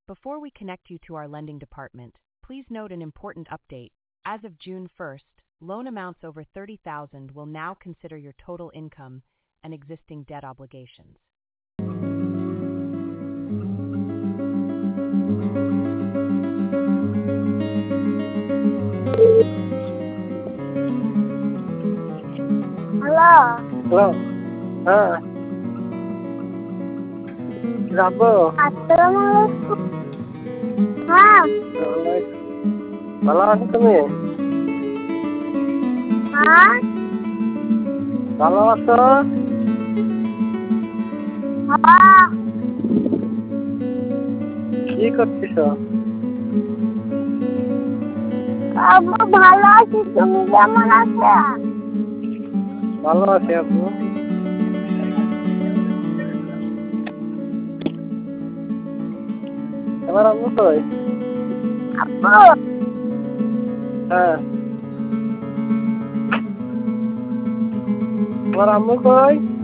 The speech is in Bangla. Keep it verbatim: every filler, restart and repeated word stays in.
Before we connect you to our lending department, please note an important update. As of June first, loan amounts over thirty thousand will now consider your total income and existing debt obligations. Halo. Halo. Ah. Kenapa? Assalamualaikum. Hah? Salah তুমি? Hah? ভালো আছো? হ্যাঁ। কি করছিস? আব্বু ভালো আছি, তুমি কেমন আছো? ভালো আছি আপু। এবার আম্মু কই? আব্বু। হ্যাঁ। এবার আম্মু কই?